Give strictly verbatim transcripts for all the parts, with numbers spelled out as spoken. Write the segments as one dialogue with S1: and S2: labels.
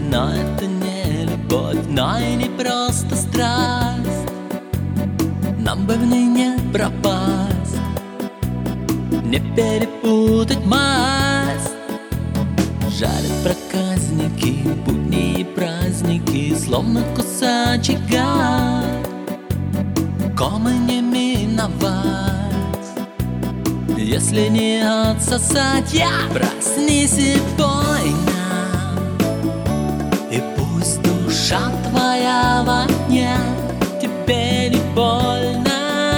S1: Но это не любовь, но и не просто страсть. Нам бы в ней не пропасть, не перепутать масть. Жарят проказники, будни и праздники, словно кусачий гад. Комы не миновать, если не отсосать. Я проснись и пой нам, и пусть душа твоя во мне. Тебе не больно,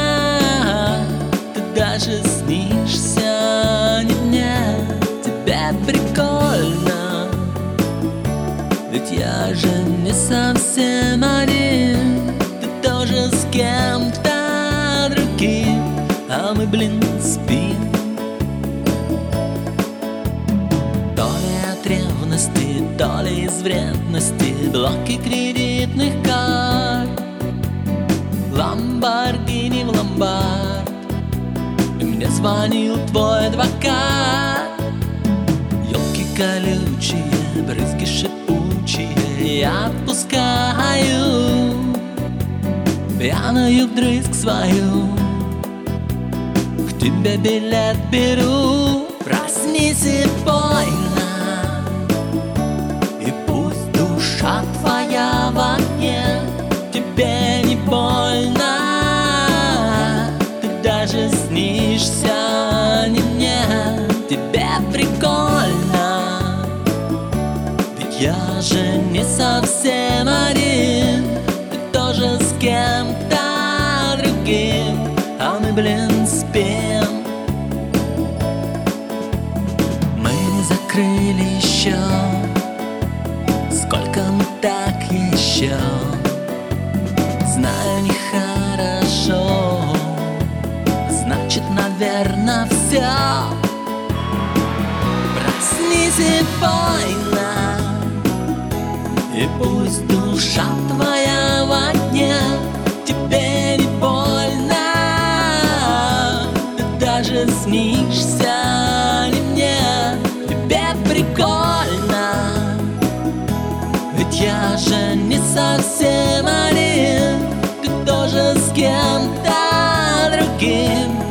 S1: ты даже снишься не мне. Тебе прикольно, ведь я же не совсем один. Ты тоже с кем-то другим, а мы, блин, спим. То ли от ревности, то ли из вредности, блоки кредитных карт, Ламборгини в ломбард. И мне звонил твой адвокат. Ёлки колючие, брызги шипучие я отпускаю, пьяную вдрызг свою к тебе билет беру. Проснись и пой нам, и пусть душа твоя во мне. Тебе не больно, ты даже снишься не мне. Тебе прикольно, ведь я же не совсем один. Ты тоже с кем-то другим, а мы, блин, спим. Мы не закрыли еще, сколько мы так еще. Знаю, нехорошо, значит, наверно, все. Проснись и пой нам, и пусть душа твоя во дне. Тебе не больно, ты даже снишься не мне. Тебе прикольно, ведь я же не совсем один. Ты тоже с кем-то другим,